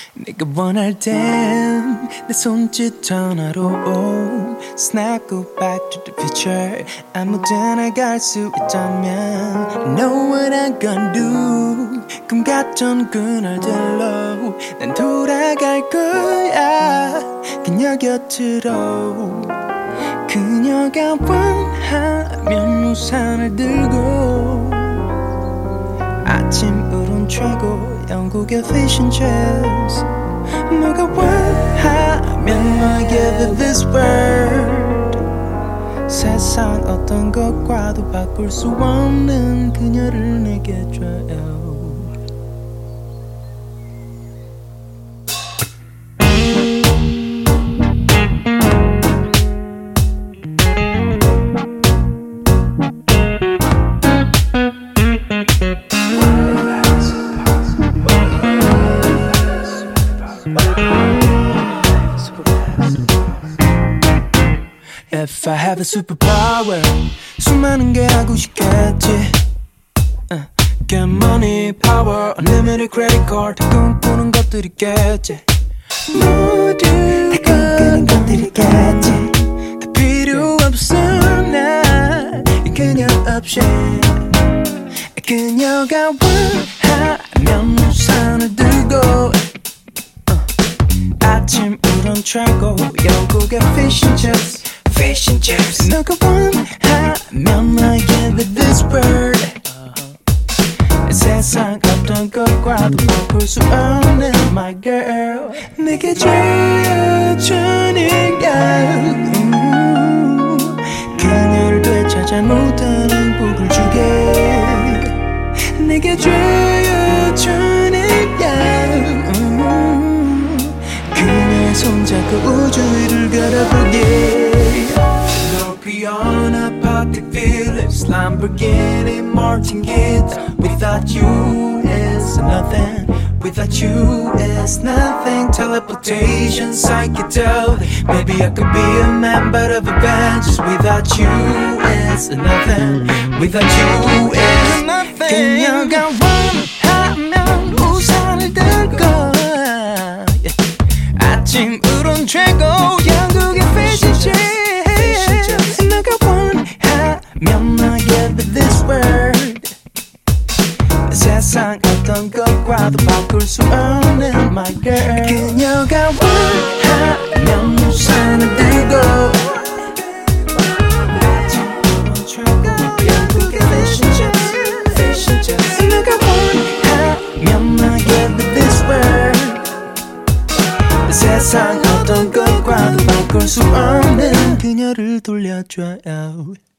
네가 원할 땐 내 손짓 하나로 Snap go back to the future 아무데나 갈 수 있다면 I know what I'm gonna do 꿈 같던 그날들로 난 돌아갈 거야 그녀 곁으로 그녀가 원하면 우산을 들고 아침 우론 최고 영국의 fish and chips 너가 원하면 I give it this word 세상 어떤 것과도 바꿀 수 없는 그녀를 내게 줘요 If I have a superpower 수많은 게 하고 싶겠지 Get money, power, unlimited credit card 다 꿈꾸는 것들이겠지 모두가 꿈꾸는 것들이겠지 다 필요 없어 나 그녀 없이 그녀가 원하면 우산을 들고 아침 우론 최고 영국의 fish and chips Fish and chips 너가 원하면 I give it this word 세상 어떤 것과도 바꿀 수 없는 my girl 내게 줘주니까 그녀를 되찾아 못한 행복을 주게 내게 줘주니까 그녀의 손잡고 우주 위를 걸어보게 Piano, Patek Philippe, Lamborghini, Martin Garrix Without you is nothing Without you is nothing Teleportation, psychedelic Maybe I could be a member of Avengers Without you is nothing Without you is nothing 그녀가 원하면 우산을 들고 아침 우론 최고 영국의 fish and chips I give it this word 세상 어떤 것과도 바꿀 수 없는 my girl 그녀가 원하면 우산을 들고 영국의 fish and chips 너가 원하면 I give it this word 세상 어떤 것과도 바꿀 수 없는 그녀를 돌려줘요